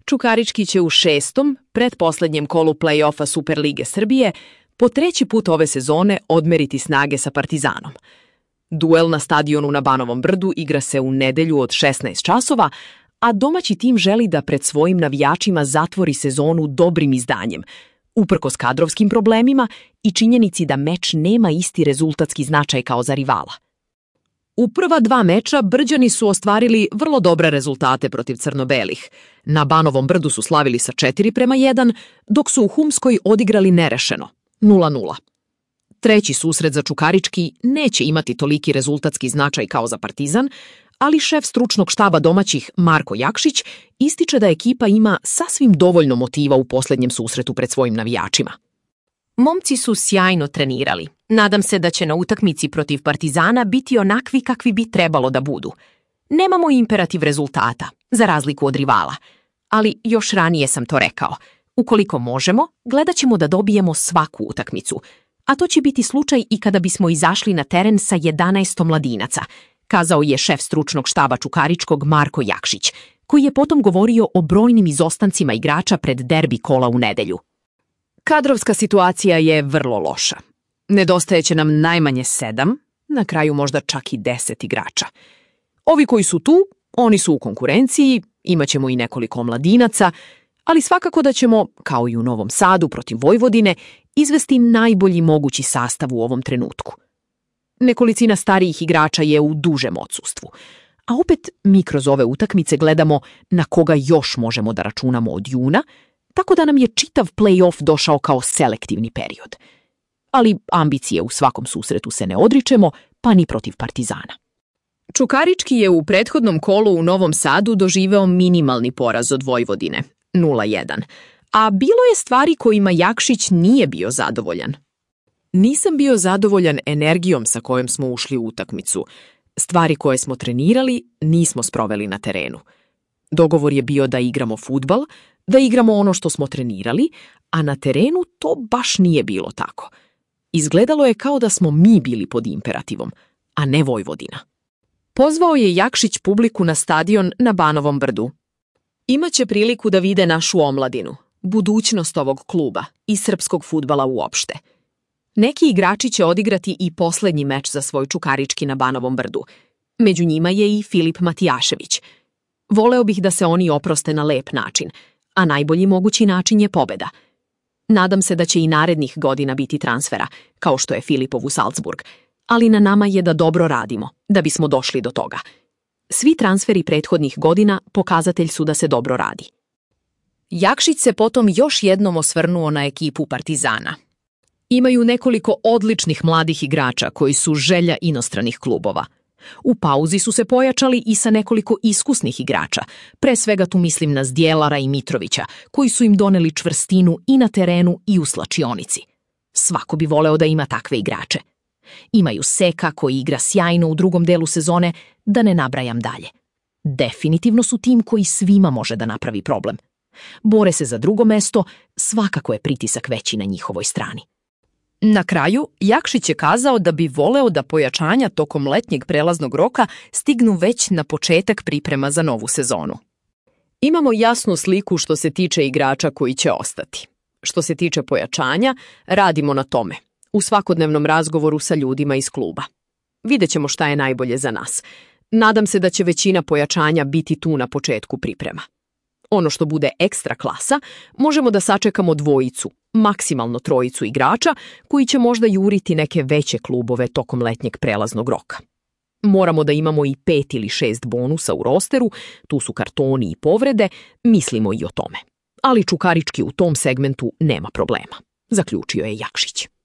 Čukarički će u 6. pretposlednjem kolu play-offa Superlige Srbije po 3. put ove sezone odmeriti snage sa Partizanom. Duel na stadionu na Banovom Brdu igra se u nedelju od 16 časova, a domaći tim želi da pred svojim navijačima zatvori sezonu dobrim izdanjem, uprkos kadrovskim problemima i činjenici da meč nema isti rezultatski značaj kao za rivala. U prva 2 meča Brđani su ostvarili vrlo dobre rezultate protiv crno-belih. Na Banovom Brdu su slavili sa 4:1, dok su u Humskoj odigrali nerešeno, 0:0. Treći susret za Čukarički neće imati toliki rezultatski značaj kao za Partizan, ali šef stručnog štaba domaćih Marko Jakšić ističe da ekipa ima sasvim dovoljno motiva u posljednjem susretu pred svojim navijačima. Momci su sjajno trenirali. Nadam se da će na utakmici protiv Partizana biti onakvi kakvi bi trebalo da budu. Nemamo imperativ rezultata, za razliku od rivala. Ali još ranije sam to rekao. Ukoliko možemo, gledat ćemo da dobijemo svaku utakmicu. A to će biti slučaj i kada bismo izašli na teren sa 11 mladinaca, kazao je šef stručnog štaba Čukaričkog Marko Jakšić, koji je potom govorio o brojnim izostancima igrača pred derbi kola u nedelju. Kadrovska situacija je vrlo loša. Nedostajeće nam najmanje 7, na kraju možda čak i 10 igrača. Ovi koji su tu, oni su u konkurenciji, imaćemo i nekoliko mladinaca, ali svakako da ćemo, kao i u Novom Sadu protiv Vojvodine, izvesti najbolji mogući sastav u ovom trenutku. Nekolicina starijih igrača je u dužem odsustvu, a opet mi kroz ove utakmice gledamo na koga još možemo da računamo od juna, tako da nam je čitav play-off došao kao selektivni period. Ali ambicije u svakom susretu se ne odričemo, pa ni protiv Partizana. Čukarički je u prethodnom kolu u Novom Sadu doživeo minimalni poraz od Vojvodine, 0:1, a bilo je stvari kojima Jakšić nije bio zadovoljan. Nisam bio zadovoljan energijom sa kojom smo ušli u utakmicu. Stvari koje smo trenirali nismo sproveli na terenu. Dogovor je bio da igramo fudbal, da igramo ono što smo trenirali, a na terenu to baš nije bilo tako. Izgledalo je kao da smo mi bili pod imperativom, a ne Vojvodina. Pozvao je Jakšić publiku na stadion na Banovom Brdu. Imaće priliku da vide našu omladinu, budućnost ovog kluba i srpskog fudbala uopšte. Neki igrači će odigrati i posljednji meč za svoj Čukarički na Banovom Brdu. Među njima je i Filip Matijašević. Voleo bih da se oni oproste na lep način, a najbolji mogući način je pobeda. Nadam se da će i narednih godina biti transfera, kao što je Filipov u Salzburg, ali na nama je da dobro radimo, da bismo došli do toga. Svi transferi prethodnih godina pokazatelj su da se dobro radi. Jakšić se potom još jednom osvrnuo na ekipu Partizana. Imaju nekoliko odličnih mladih igrača koji su želja inostranih klubova. U pauzi su se pojačali i sa nekoliko iskusnih igrača, pre svega tu mislim na Zdjelara i Mitrovića, koji su im doneli čvrstinu i na terenu i u slačionici. Svako bi voleo da ima takve igrače. Imaju Seka koji igra sjajno u drugom delu sezone, da ne nabrajam dalje. Definitivno su tim koji svima može da napravi problem. Bore se za drugo mesto, svakako je pritisak veći na njihovoj strani. Na kraju, Jakšić je kazao da bi voleo da pojačanja tokom letnjeg prelaznog roka stignu već na početak priprema za novu sezonu. Imamo jasnu sliku što se tiče igrača koji će ostati. Što se tiče pojačanja, radimo na tome, u svakodnevnom razgovoru sa ljudima iz kluba. Vidjet ćemo šta je najbolje za nas. Nadam se da će većina pojačanja biti tu na početku priprema. Ono što bude ekstra klasa, možemo da sačekamo 2, maksimalno 3 igrača koji će možda juriti neke veće klubove tokom letnjeg prelaznog roka. Moramo da imamo i 5 ili 6 bonusa u rosteru, tu su kartoni i povrede, mislimo i o tome. Ali Čukarički u tom segmentu nema problema, zaključio je Jakšić.